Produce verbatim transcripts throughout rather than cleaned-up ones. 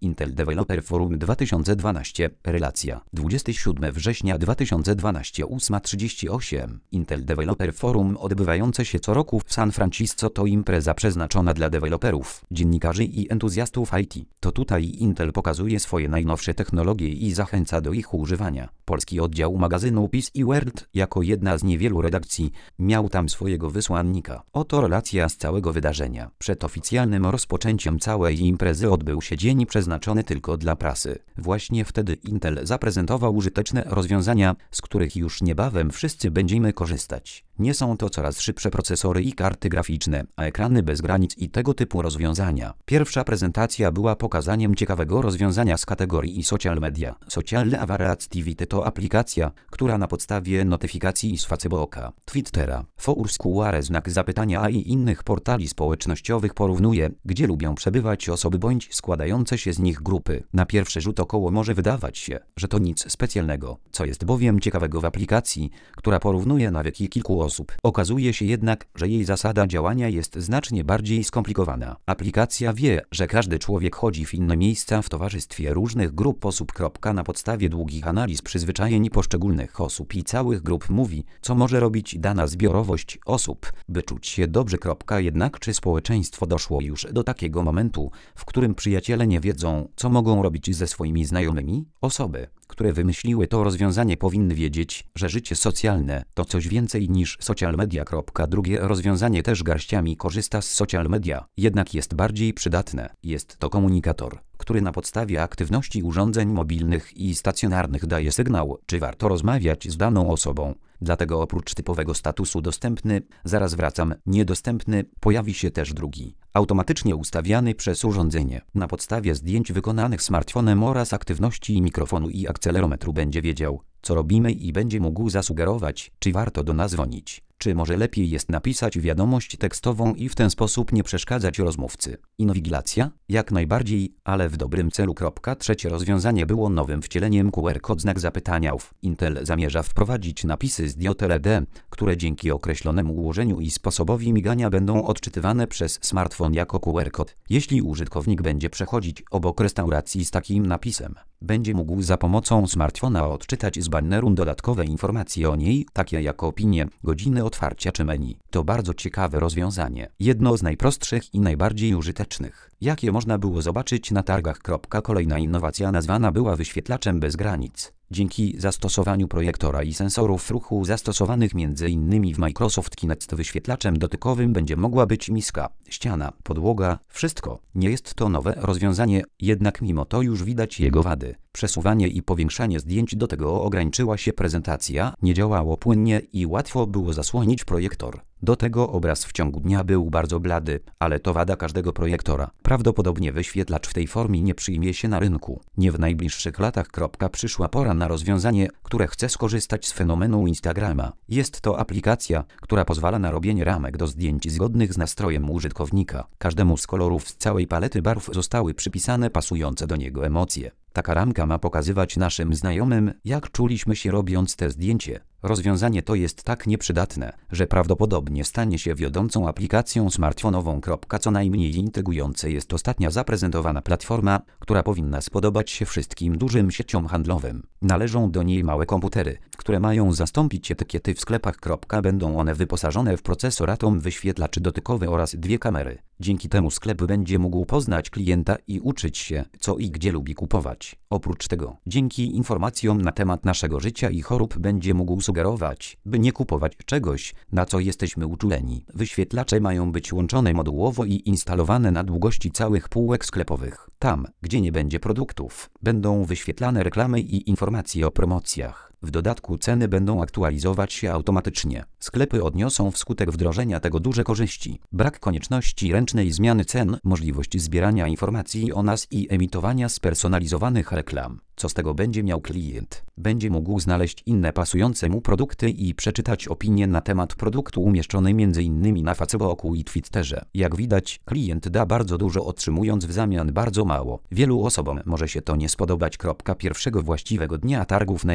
Intel Developer Forum dwa tysiące dwanaście. Relacja. dwudziestego siódmego września dwa tysiące dwunastego ósma trzydzieści osiem. Intel Developer Forum odbywające się co roku w San Francisco to impreza przeznaczona dla deweloperów, dziennikarzy i entuzjastów I T. To tutaj Intel pokazuje swoje najnowsze technologie i zachęca do ich używania. Polski oddział magazynu P C i World, jako jedna z niewielu redakcji, miał tam swojego wysłannika. Oto relacja z całego wydarzenia. Przed oficjalnym rozpoczęciem całej imprezy odbył się dzień przeznaczony tylko dla prasy. Właśnie wtedy Intel zaprezentował użyteczne rozwiązania, z których już niebawem wszyscy będziemy korzystać. Nie są to coraz szybsze procesory i karty graficzne, a ekrany bez granic i tego typu rozwiązania. Pierwsza prezentacja była pokazaniem ciekawego rozwiązania z kategorii social media. Social Activity to aplikacja, która na podstawie notyfikacji z Facebooka, Twittera, Foursquare, znak zapytania i innych portali społecznościowych porównuje, gdzie lubią przebywać osoby bądź składające się z nich grupy. Na pierwszy rzut oka może wydawać się, że to nic specjalnego, co jest bowiem ciekawego w aplikacji, która porównuje nawyki kilku osób. Okazuje się jednak, że jej zasada działania jest znacznie bardziej skomplikowana. Aplikacja wie, że każdy człowiek chodzi w inne miejsca w towarzystwie różnych grup osób. Na podstawie długich analiz przyzwyczajeń poszczególnych osób i całych grup mówi, co może robić dana zbiorowość osób, by czuć się dobrze. Jednak czy społeczeństwo doszło już do takiego momentu, w którym przyjaciele nie wiedzą, co mogą robić ze swoimi znajomymi? Osoby, które wymyśliły to rozwiązanie, powinny wiedzieć, że życie socjalne to coś więcej niż social media. Drugie rozwiązanie też garściami korzysta z social media, jednak jest bardziej przydatne. Jest to komunikator, który na podstawie aktywności urządzeń mobilnych i stacjonarnych daje sygnał, czy warto rozmawiać z daną osobą. Dlatego oprócz typowego statusu dostępny, zaraz wracam, niedostępny, pojawi się też drugi, automatycznie ustawiany przez urządzenie. Na podstawie zdjęć wykonanych smartfonem oraz aktywności mikrofonu i akcelerometru będzie wiedział, co robimy i będzie mógł zasugerować, czy warto do nas dzwonić, czy może lepiej jest napisać wiadomość tekstową i w ten sposób nie przeszkadzać rozmówcy. Inwigilacja? Jak najbardziej, ale w dobrym celu. Trzecie rozwiązanie było nowym wcieleniem Q R kod znak zapytania. Intel zamierza wprowadzić napisy zdjęć L E D, które dzięki określonemu ułożeniu i sposobowi migania będą odczytywane przez smartfon jako Q R kod. Jeśli użytkownik będzie przechodzić obok restauracji z takim napisem, będzie mógł za pomocą smartfona odczytać z baneru dodatkowe informacje o niej, takie jak opinie, godziny otwarcia czy menu. To bardzo ciekawe rozwiązanie. Jedno z najprostszych i najbardziej użytecznych, jakie można było zobaczyć na targach. Kolejna innowacja nazwana była wyświetlaczem bez granic. Dzięki zastosowaniu projektora i sensorów ruchu zastosowanych między innymi w Microsoft Kinect, wyświetlaczem dotykowym będzie mogła być miska, ściana, podłoga, wszystko. Nie jest to nowe rozwiązanie, jednak mimo to już widać jego wady. Przesuwanie i powiększanie zdjęć, do tego ograniczyła się prezentacja, nie działało płynnie i łatwo było zasłonić projektor. Do tego obraz w ciągu dnia był bardzo blady, ale to wada każdego projektora. Prawdopodobnie wyświetlacz w tej formie nie przyjmie się na rynku. Nie w najbliższych latach. Przyszła pora na rozwiązanie, które chce skorzystać z fenomenu Instagrama. Jest to aplikacja, która pozwala na robienie ramek do zdjęć zgodnych z nastrojem użytkownika. Każdemu z kolorów z całej palety barw zostały przypisane pasujące do niego emocje. Taka ramka ma pokazywać naszym znajomym, jak czuliśmy się robiąc te zdjęcie. Rozwiązanie to jest tak nieprzydatne, że prawdopodobnie stanie się wiodącą aplikacją smartfonową. Co najmniej intrygujące jest ostatnia zaprezentowana platforma, która powinna spodobać się wszystkim dużym sieciom handlowym. Należą do niej małe komputery, które mają zastąpić etykiety w sklepach. Będą one wyposażone w procesor Atom, wyświetlacz dotykowy oraz dwie kamery. Dzięki temu sklep będzie mógł poznać klienta i uczyć się, co i gdzie lubi kupować. Oprócz tego, dzięki informacjom na temat naszego życia i chorób będzie mógł sugerować, by nie kupować czegoś, na co jesteśmy uczuleni. Wyświetlacze mają być łączone modułowo i instalowane na długości całych półek sklepowych. Tam, gdzie nie będzie produktów, będą wyświetlane reklamy i informacje o promocjach. W dodatku ceny będą aktualizować się automatycznie. Sklepy odniosą wskutek wdrożenia tego duże korzyści. Brak konieczności ręcznej zmiany cen, możliwość zbierania informacji o nas i emitowania spersonalizowanych reklam. Co z tego będzie miał klient? Będzie mógł znaleźć inne pasujące mu produkty i przeczytać opinie na temat produktu umieszczone między innymi na Facebooku i Twitterze. Jak widać, klient da bardzo dużo, otrzymując w zamian bardzo mało. Wielu osobom może się to nie spodobać. Pierwszego właściwego dnia targów najważniejszy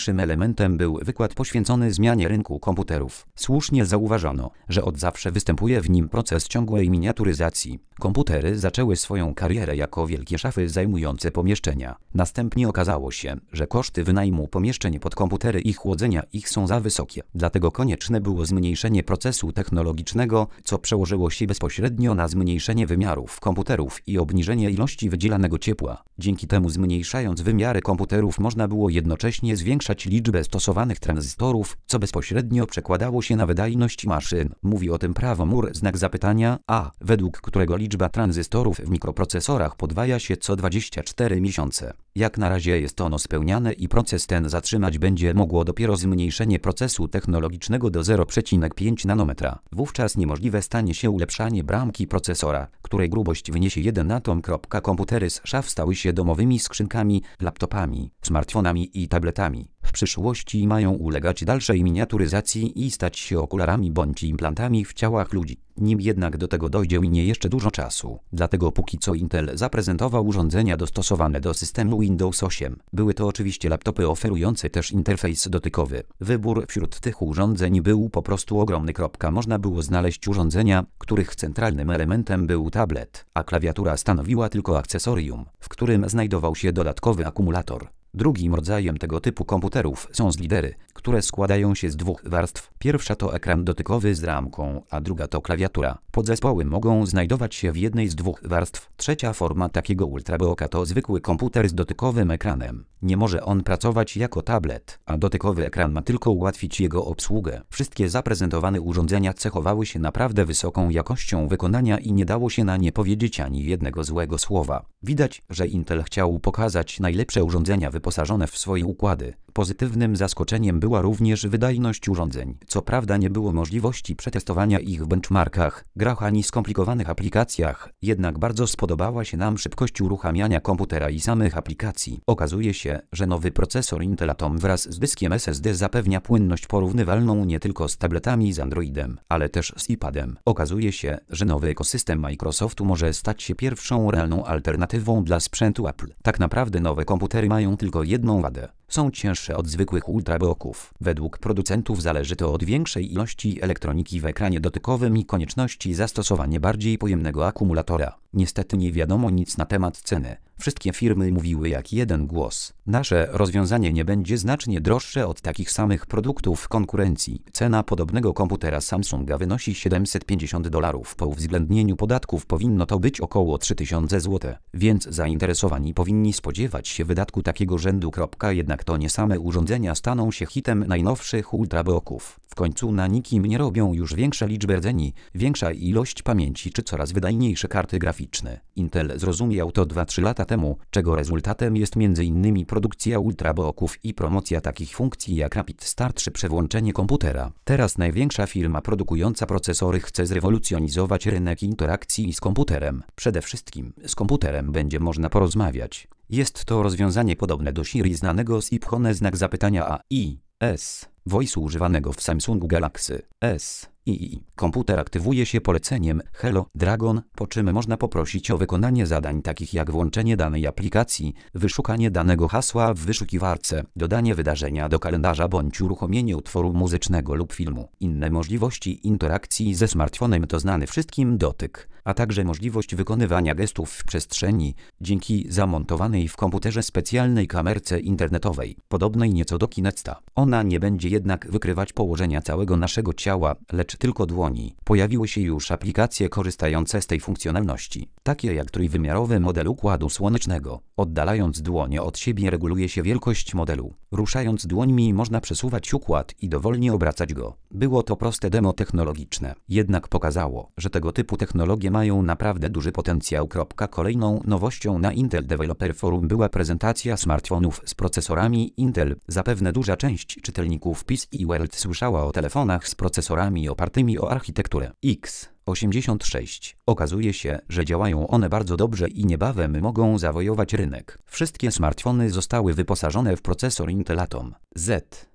Najważniejszym elementem był wykład poświęcony zmianie rynku komputerów. Słusznie zauważono, że od zawsze występuje w nim proces ciągłej miniaturyzacji. Komputery zaczęły swoją karierę jako wielkie szafy zajmujące pomieszczenia. Następnie okazało się, że koszty wynajmu pomieszczeń pod komputery i chłodzenia ich są za wysokie. Dlatego konieczne było zmniejszenie procesu technologicznego, co przełożyło się bezpośrednio na zmniejszenie wymiarów komputerów i obniżenie ilości wydzielanego ciepła. Dzięki temu, zmniejszając wymiary komputerów, można było jednocześnie zwiększać liczbę stosowanych tranzystorów, co bezpośrednio przekładało się na wydajność maszyn. Mówi o tym prawo Moore znak zapytania A, według którego liczba tranzystorów w mikroprocesorach podwaja się co dwadzieścia cztery miesiące. Jak na razie jest ono spełniane i proces ten zatrzymać będzie mogło dopiero zmniejszenie procesu technologicznego do zero przecinek pięć nanometra. Wówczas niemożliwe stanie się ulepszanie bramki procesora, której grubość wyniesie jeden atom. Komputery z szaf stały się domowymi skrzynkami, laptopami, smartfonami i tabletami. W przyszłości mają ulegać dalszej miniaturyzacji i stać się okularami bądź implantami w ciałach ludzi. Nim jednak do tego dojdzie, minie jeszcze dużo czasu. Dlatego póki co Intel zaprezentował urządzenia dostosowane do systemu Windows osiem. Były to oczywiście laptopy oferujące też interfejs dotykowy. Wybór wśród tych urządzeń był po prostu ogromny. Można było znaleźć urządzenia, których centralnym elementem był tablet, a klawiatura stanowiła tylko akcesorium, w którym znajdował się dodatkowy akumulator. Drugim rodzajem tego typu komputerów są slidery, które składają się z dwóch warstw. Pierwsza to ekran dotykowy z ramką, a druga to klawiatura. Podzespoły mogą znajdować się w jednej z dwóch warstw. Trzecia forma takiego ultrabooka to zwykły komputer z dotykowym ekranem. Nie może on pracować jako tablet, a dotykowy ekran ma tylko ułatwić jego obsługę. Wszystkie zaprezentowane urządzenia cechowały się naprawdę wysoką jakością wykonania i nie dało się na nie powiedzieć ani jednego złego słowa. Widać, że Intel chciał pokazać najlepsze urządzenia wyposażone w swoje układy. Pozytywnym zaskoczeniem była również wydajność urządzeń. Co prawda nie było możliwości przetestowania ich w benchmarkach, grach ani skomplikowanych aplikacjach, jednak bardzo spodobała się nam szybkość uruchamiania komputera i samych aplikacji. Okazuje się, że nowy procesor Intel Atom wraz z dyskiem S S D zapewnia płynność porównywalną nie tylko z tabletami z Androidem, ale też z iPadem. Okazuje się, że nowy ekosystem Microsoftu może stać się pierwszą realną alternatywą dla sprzętu Apple. Tak naprawdę nowe komputery mają tylko jedną wadę. Są cięższe od zwykłych ultrabooków. Według producentów zależy to od większej ilości elektroniki w ekranie dotykowym i konieczności zastosowania bardziej pojemnego akumulatora. Niestety nie wiadomo nic na temat ceny. Wszystkie firmy mówiły jak jeden głos. Nasze rozwiązanie nie będzie znacznie droższe od takich samych produktów konkurencji. Cena podobnego komputera Samsunga wynosi siedemset pięćdziesiąt dolarów. Po uwzględnieniu podatków powinno to być około trzy tysiące złotych. Więc zainteresowani powinni spodziewać się wydatku takiego rzędu. Jednak to nie same urządzenia staną się hitem najnowszych ultrabooków. W końcu na nikim nie robią już większe liczby rdzeni, większa ilość pamięci czy coraz wydajniejsze karty graficzne. Intel zrozumiał to dwa trzy lata temu, czego rezultatem jest między innymi produkcja ultrabooków i promocja takich funkcji jak Rapid Start czy przewłączenie komputera. Teraz największa firma produkująca procesory chce zrewolucjonizować rynek interakcji z komputerem. Przede wszystkim z komputerem będzie można porozmawiać. Jest to rozwiązanie podobne do Siri znanego z iPhone znak zapytania A I S, Voice używanego w Samsungu Galaxy S i komputer aktywuje się poleceniem Hello Dragon, po czym można poprosić o wykonanie zadań takich jak włączenie danej aplikacji, wyszukanie danego hasła w wyszukiwarce, dodanie wydarzenia do kalendarza bądź uruchomienie utworu muzycznego lub filmu. Inne możliwości interakcji ze smartfonem to znany wszystkim dotyk, a także możliwość wykonywania gestów w przestrzeni dzięki zamontowanej w komputerze specjalnej kamerce internetowej, podobnej nieco do Kinecta. Ona nie będzie jednak wykrywać położenia całego naszego ciała, lecz tylko dłoni. Pojawiły się już aplikacje korzystające z tej funkcjonalności, takie jak trójwymiarowy model układu słonecznego. Oddalając dłonie od siebie reguluje się wielkość modelu. Ruszając dłońmi można przesuwać układ i dowolnie obracać go. Było to proste demo technologiczne, jednak pokazało, że tego typu technologie mają naprawdę duży potencjał. Kolejną nowością na Intel Developer Forum była prezentacja smartfonów z procesorami Intel. Zapewne duża część czytelników P C World słyszała o telefonach z procesorami opartymi o architekturę X osiemdziesiąt sześć. Okazuje się, że działają one bardzo dobrze i niebawem mogą zawojować rynek. Wszystkie smartfony zostały wyposażone w procesor Intel Atom Z.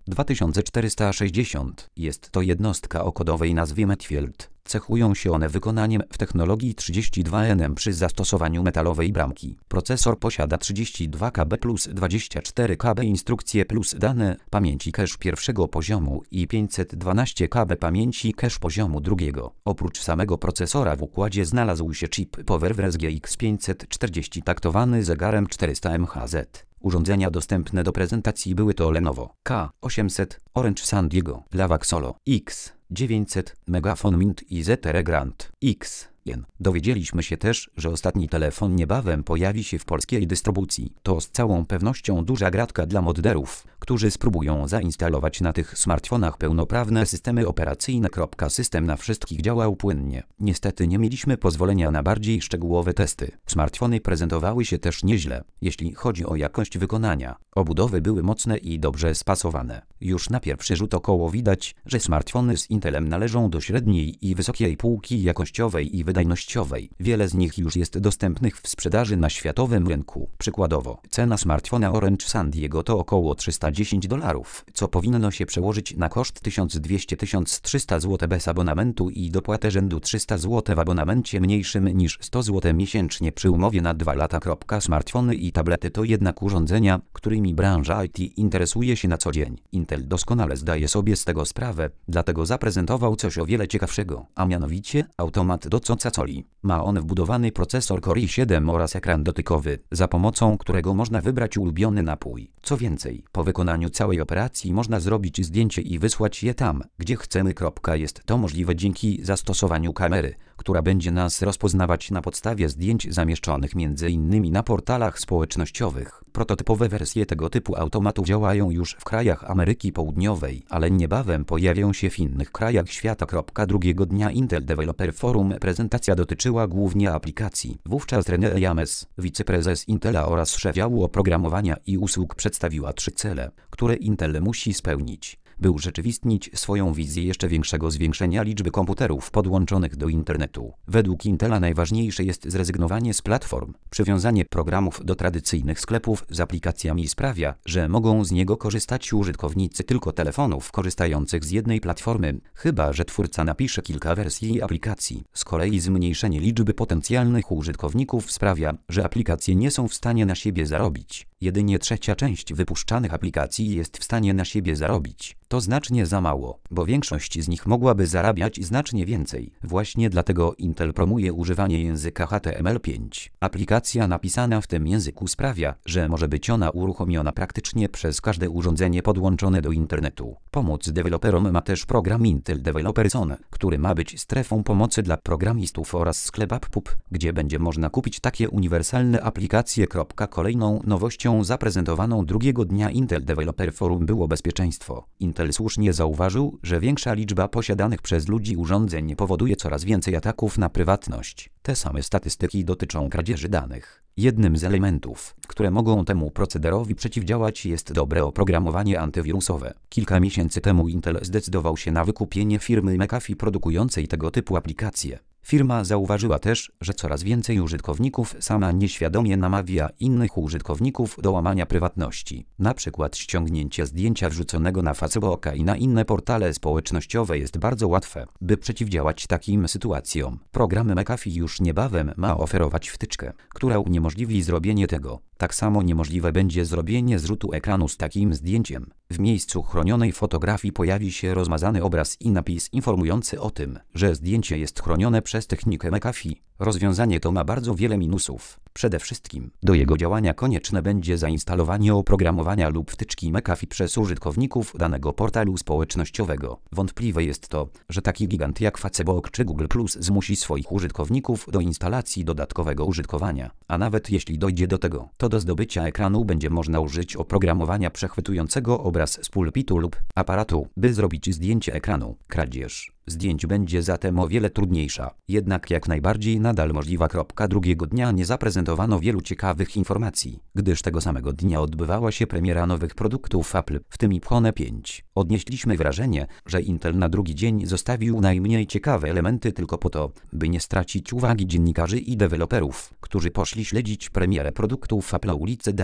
dwa tysiące czterysta sześćdziesiąt. Jest to jednostka o kodowej nazwie Medfield. Cechują się one wykonaniem w technologii trzydzieści dwa N M przy zastosowaniu metalowej bramki. Procesor posiada trzydzieści dwa KB plus dwadzieścia cztery KB instrukcje plus dane pamięci cache pierwszego poziomu i pięćset dwanaście KB pamięci cache poziomu drugiego. Oprócz samego procesora w układzie znalazł się chip PowerVR G X pięćset czterdzieści taktowany zegarem czterysta M H Z. Urządzenia dostępne do prezentacji były to Lenovo K osiemset, Orange San Diego, Lavac Solo X dziewięćset, Megafon Mint i Z T R Grand X. Dowiedzieliśmy się też, że ostatni telefon niebawem pojawi się w polskiej dystrybucji. To z całą pewnością duża gratka dla modderów, którzy spróbują zainstalować na tych smartfonach pełnoprawne systemy operacyjne. System na wszystkich działał płynnie. Niestety nie mieliśmy pozwolenia na bardziej szczegółowe testy. Smartfony prezentowały się też nieźle, jeśli chodzi o jakość wykonania. Obudowy były mocne i dobrze spasowane. Już na pierwszy rzut oka widać, że smartfony z Intelem należą do średniej i wysokiej półki jakościowej i wydajnościowej. Wiele z nich już jest dostępnych w sprzedaży na światowym rynku. Przykładowo, cena smartfona Orange San Diego to około trzysta dziesięć dolarów, co powinno się przełożyć na koszt tysiąc dwieście do tysiąc trzysta złotych bez abonamentu i dopłatę rzędu trzysta złotych w abonamencie mniejszym niż sto złotych miesięcznie przy umowie na dwa lata. Smartfony i tablety to jednak urządzenia, którymi branża I T interesuje się na co dzień. Intel doskonale zdaje sobie z tego sprawę, dlatego zaprezentował coś o wiele ciekawszego, a mianowicie automat do coli. Ma on wbudowany procesor Core i siedem oraz ekran dotykowy, za pomocą którego można wybrać ulubiony napój. Co więcej, po wykonaniu całej operacji można zrobić zdjęcie i wysłać je tam, gdzie chcemy. Jest to możliwe dzięki zastosowaniu kamery, która będzie nas rozpoznawać na podstawie zdjęć zamieszczonych między innymi na portalach społecznościowych. Prototypowe wersje tego typu automatów działają już w krajach Ameryki Południowej, ale niebawem pojawią się w innych krajach świata. Drugiego dnia Intel Developer Forum prezentacja dotyczyła głównie aplikacji. Wówczas René James, wiceprezes Intela oraz szef działu oprogramowania i usług, przedstawiła trzy cele, które Intel musi spełnić, by urzeczywistnić swoją wizję jeszcze większego zwiększenia liczby komputerów podłączonych do internetu. Według Intela najważniejsze jest zrezygnowanie z platform. Przywiązanie programów do tradycyjnych sklepów z aplikacjami sprawia, że mogą z niego korzystać użytkownicy tylko telefonów korzystających z jednej platformy, chyba że twórca napisze kilka wersji aplikacji. Z kolei zmniejszenie liczby potencjalnych użytkowników sprawia, że aplikacje nie są w stanie na siebie zarobić. Jedynie trzecia część wypuszczanych aplikacji jest w stanie na siebie zarobić. To znacznie za mało, bo większość z nich mogłaby zarabiać znacznie więcej. Właśnie dlatego Intel promuje używanie języka H T M L pięć. Aplikacja napisana w tym języku sprawia, że może być ona uruchomiona praktycznie przez każde urządzenie podłączone do internetu. Pomóc deweloperom ma też program Intel Developer Zone, który ma być strefą pomocy dla programistów, oraz sklep AppPub, gdzie będzie można kupić takie uniwersalne aplikacje. Kolejną nowością zaprezentowaną drugiego dnia Intel Developer Forum było bezpieczeństwo. Intel słusznie zauważył, że większa liczba posiadanych przez ludzi urządzeń powoduje coraz więcej ataków na prywatność. Te same statystyki dotyczą kradzieży danych. Jednym z elementów, które mogą temu procederowi przeciwdziałać, jest dobre oprogramowanie antywirusowe. Kilka miesięcy temu Intel zdecydował się na wykupienie firmy McAfee produkującej tego typu aplikacje. Firma zauważyła też, że coraz więcej użytkowników sama nieświadomie namawia innych użytkowników do łamania prywatności. Na przykład ściągnięcie zdjęcia wrzuconego na Facebooka i na inne portale społecznościowe jest bardzo łatwe. By przeciwdziałać takim sytuacjom, program McAfee już niebawem ma oferować wtyczkę, która uniemożliwi zrobienie tego. Tak samo niemożliwe będzie zrobienie zrzutu ekranu z takim zdjęciem. W miejscu chronionej fotografii pojawi się rozmazany obraz i napis informujący o tym, że zdjęcie jest chronione przez technikę McAfee. Rozwiązanie to ma bardzo wiele minusów. Przede wszystkim do jego działania konieczne będzie zainstalowanie oprogramowania lub wtyczki McAfee przez użytkowników danego portalu społecznościowego. Wątpliwe jest to, że taki gigant jak Facebook czy Google Plus zmusi swoich użytkowników do instalacji dodatkowego użytkowania. A nawet jeśli dojdzie do tego, to do zdobycia ekranu będzie można użyć oprogramowania przechwytującego obraz z pulpitu lub aparatu, by zrobić zdjęcie ekranu. Kradzież zdjęć będzie zatem o wiele trudniejsza, jednak jak najbardziej nadal możliwa. Drugiego dnia nie zaprezentowano wielu ciekawych informacji, gdyż tego samego dnia odbywała się premiera nowych produktów Apple, w tym iPhone pięć. Odnieśliśmy wrażenie, że Intel na drugi dzień zostawił najmniej ciekawe elementy tylko po to, by nie stracić uwagi dziennikarzy i deweloperów, którzy poszli śledzić premierę produktów Apple ulicy dalej.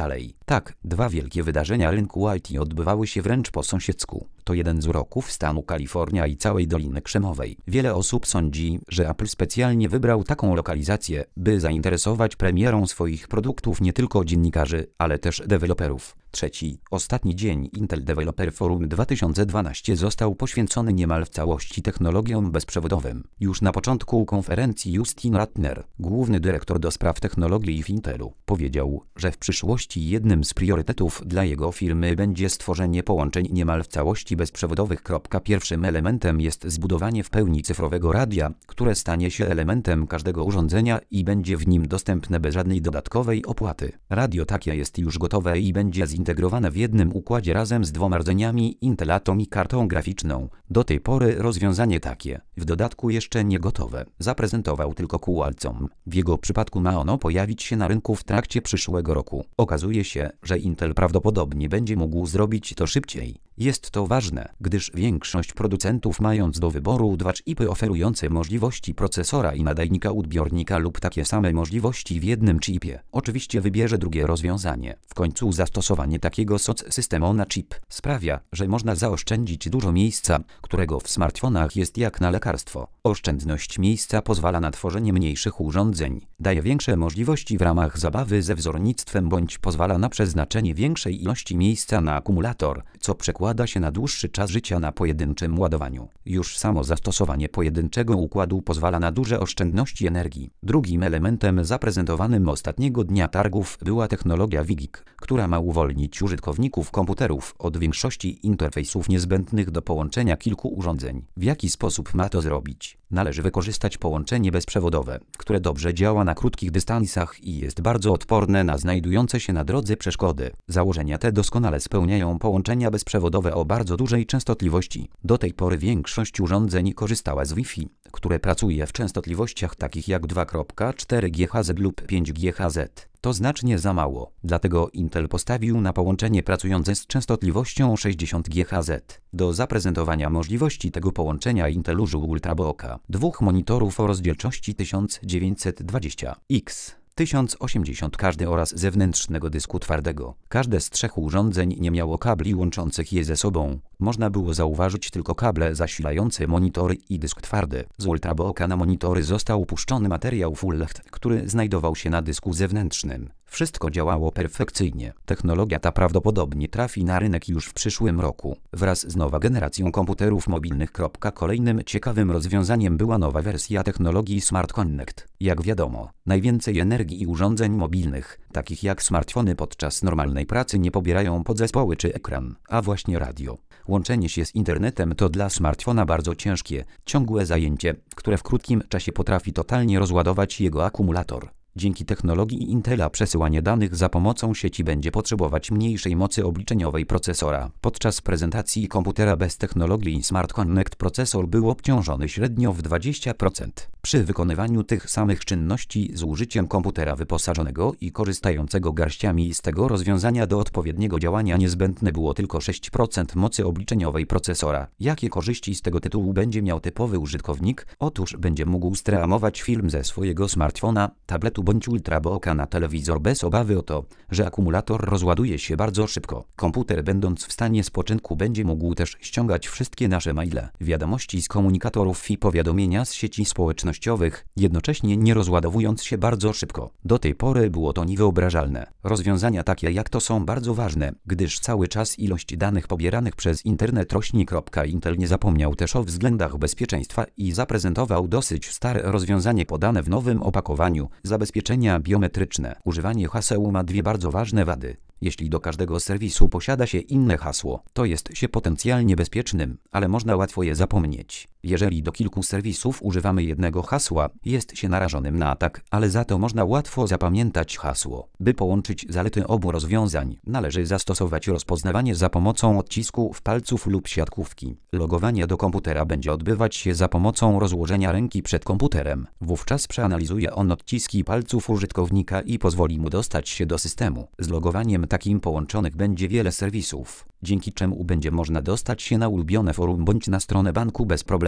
Tak, dwa wielkie wydarzenia rynku I T odbywały się wręcz po sąsiedzku. To jeden z uroków stanu Kalifornia i całej Doliny Krzemowej. Wiele osób sądzi, że Apple specjalnie wybrał taką lokalizację, by zainteresować premierą swoich produktów nie tylko dziennikarzy, ale też deweloperów. Trzeci, ostatni dzień Intel Developer Forum dwa tysiące dwanaście został poświęcony niemal w całości technologiom bezprzewodowym. Już na początku konferencji Justin Ratner, główny dyrektor do spraw technologii w Intelu, powiedział, że w przyszłości jednym z priorytetów dla jego firmy będzie stworzenie połączeń niemal w całości bezprzewodowych. Pierwszym elementem jest zbudowanie w pełni cyfrowego radia, które stanie się elementem każdego urządzenia i będzie w nim dostępne bez żadnej dodatkowej opłaty. Radio takie jest już gotowe i będzie zintegrowane w jednym układzie razem z dwoma rdzeniami Intel Atom i kartą graficzną. Do tej pory rozwiązanie takie, w dodatku jeszcze nie gotowe, zaprezentował tylko Qualcomm. W jego przypadku ma ono pojawić się na rynku w trakcie przyszłego roku. Okazuje się, że Intel prawdopodobnie będzie mógł zrobić to szybciej. Jest to ważne, gdyż większość producentów, mając do wyboru dwa chipy oferujące możliwości procesora i nadajnika odbiornika lub takie same możliwości w jednym chipie, oczywiście wybierze drugie rozwiązanie. W końcu zastosowanie takiego S O C systemu na chip sprawia, że można zaoszczędzić dużo miejsca, którego w smartfonach jest jak na lekarstwo. Oszczędność miejsca pozwala na tworzenie mniejszych urządzeń, daje większe możliwości w ramach zabawy ze wzornictwem bądź pozwala na przeznaczenie większej ilości miejsca na akumulator, co przekłada się na dłuższy czas życia na pojedynczym ładowaniu. Już samo zastosowanie pojedynczego układu pozwala na duże oszczędności energii. Drugim elementem zaprezentowanym ostatniego dnia targów była technologia WiGig, która ma uwolnić użytkowników komputerów od większości interfejsów niezbędnych do połączenia kilku urządzeń. W jaki sposób ma to zrobić? Należy wykorzystać połączenie bezprzewodowe, które dobrze działa na krótkich dystansach i jest bardzo odporne na znajdujące się na drodze przeszkody. Założenia te doskonale spełniają połączenia bezprzewodowe o bardzo dużej częstotliwości. Do tej pory większość urządzeń korzystała z Wi-Fi, które pracuje w częstotliwościach takich jak dwa przecinek cztery gigaherca lub pięć gigaherca. To znacznie za mało, dlatego Intel postawił na połączenie pracujące z częstotliwością sześćdziesiąt gigaherca. Do zaprezentowania możliwości tego połączenia Intel użył Ultrabooka, dwóch monitorów o rozdzielczości tysiąc dziewięćset dwadzieścia pikseli. tysiąc osiemdziesiąt każdy oraz zewnętrznego dysku twardego. Każde z trzech urządzeń nie miało kabli łączących je ze sobą. Można było zauważyć tylko kable zasilające monitory i dysk twardy. Z Ultrabooka na monitory został puszczony materiał Full H D, który znajdował się na dysku zewnętrznym. Wszystko działało perfekcyjnie. Technologia ta prawdopodobnie trafi na rynek już w przyszłym roku, wraz z nową generacją komputerów mobilnych. Kolejnym ciekawym rozwiązaniem była nowa wersja technologii Smart Connect. Jak wiadomo, najwięcej energii i urządzeń mobilnych, takich jak smartfony, podczas normalnej pracy nie pobierają podzespoły czy ekran, a właśnie radio. Łączenie się z internetem to dla smartfona bardzo ciężkie, ciągłe zajęcie, które w krótkim czasie potrafi totalnie rozładować jego akumulator. Dzięki technologii Intela przesyłanie danych za pomocą sieci będzie potrzebować mniejszej mocy obliczeniowej procesora. Podczas prezentacji komputera bez technologii Smart Connect procesor był obciążony średnio w dwadzieścia procent. Przy wykonywaniu tych samych czynności z użyciem komputera wyposażonego i korzystającego garściami z tego rozwiązania do odpowiedniego działania niezbędne było tylko sześć procent mocy obliczeniowej procesora. Jakie korzyści z tego tytułu będzie miał typowy użytkownik? Otóż będzie mógł streamować film ze swojego smartfona, tabletu bądź Ultrabooka na telewizor bez obawy o to, że akumulator rozładuje się bardzo szybko. Komputer, będąc w stanie spoczynku, będzie mógł też ściągać wszystkie nasze maile, wiadomości z komunikatorów i powiadomienia z sieci społecznościowych, jednocześnie nie rozładowując się bardzo szybko. Do tej pory było to niewyobrażalne. Rozwiązania takie jak to są bardzo ważne, gdyż cały czas ilość danych pobieranych przez internet rośnie. Intel nie zapomniał też o względach bezpieczeństwa i zaprezentował dosyć stare rozwiązanie podane w nowym opakowaniu, zabezpieczenia biometryczne. Używanie haseł ma dwie bardzo ważne wady. Jeśli do każdego serwisu posiada się inne hasło, to jest się potencjalnie bezpiecznym, ale można łatwo je zapomnieć. Jeżeli do kilku serwisów używamy jednego hasła, jest się narażonym na atak, ale za to można łatwo zapamiętać hasło. By połączyć zalety obu rozwiązań, należy zastosować rozpoznawanie za pomocą odcisków palców lub siatkówki. Logowanie do komputera będzie odbywać się za pomocą rozłożenia ręki przed komputerem. Wówczas przeanalizuje on odciski palców użytkownika i pozwoli mu dostać się do systemu. Z logowaniem takim połączonych będzie wiele serwisów, dzięki czemu będzie można dostać się na ulubione forum bądź na stronę banku bez problemu.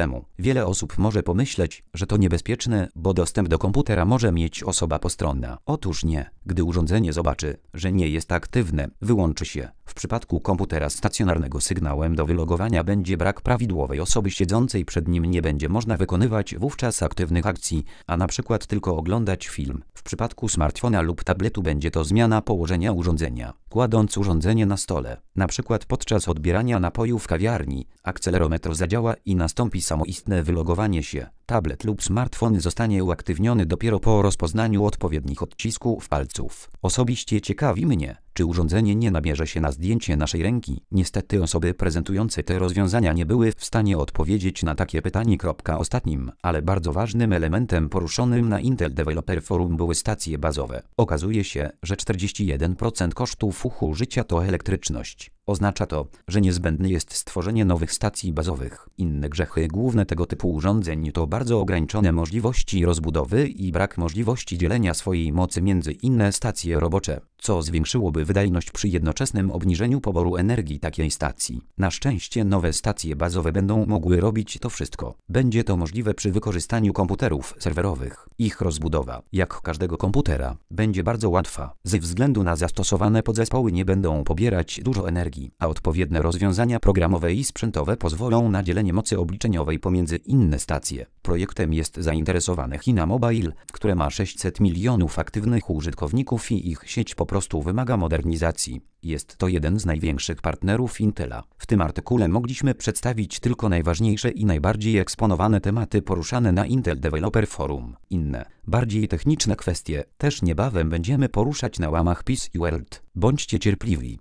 Czemu? Wiele osób może pomyśleć, że to niebezpieczne, bo dostęp do komputera może mieć osoba postronna. Otóż nie. Gdy urządzenie zobaczy, że nie jest aktywne, wyłączy się. W przypadku komputera stacjonarnego sygnałem do wylogowania będzie brak prawidłowej osoby siedzącej przed nim, nie będzie można wykonywać wówczas aktywnych akcji, a na przykład tylko oglądać film. W przypadku smartfona lub tabletu będzie to zmiana położenia urządzenia. Kładąc urządzenie na stole, na przykład podczas odbierania napoju w kawiarni, akcelerometr zadziała i nastąpi samoistne wylogowanie się. Tablet lub smartfon zostanie uaktywniony dopiero po rozpoznaniu odpowiednich odcisków palców. Osobiście ciekawi mnie, czy urządzenie nie nabierze się na zdjęcie naszej ręki. Niestety osoby prezentujące te rozwiązania nie były w stanie odpowiedzieć na takie pytanie. Ostatnim, ale bardzo ważnym elementem poruszonym na Intel Developer Forum były stacje bazowe. Okazuje się, że czterdzieści jeden procent kosztów użycia to elektryczność. Oznacza to, że niezbędne jest stworzenie nowych stacji bazowych. Inne grzechy główne tego typu urządzeń to bardzo ograniczone możliwości rozbudowy i brak możliwości dzielenia swojej mocy między inne stacje robocze, co zwiększyłoby wydajność przy jednoczesnym obniżeniu poboru energii takiej stacji. Na szczęście nowe stacje bazowe będą mogły robić to wszystko. Będzie to możliwe przy wykorzystaniu komputerów serwerowych. Ich rozbudowa, jak każdego komputera, będzie bardzo łatwa. Ze względu na zastosowane podzespoły nie będą pobierać dużo energii, a odpowiednie rozwiązania programowe i sprzętowe pozwolą na dzielenie mocy obliczeniowej pomiędzy inne stacje. Projektem jest zainteresowane China Mobile, które ma sześćset milionów aktywnych użytkowników i ich sieć po prostu wymaga modernizacji. Jest to jeden z największych partnerów Intela. W tym artykule mogliśmy przedstawić tylko najważniejsze i najbardziej eksponowane tematy poruszane na Intel Developer Forum. Inne, bardziej techniczne kwestie też niebawem będziemy poruszać na łamach P C World. Bądźcie cierpliwi.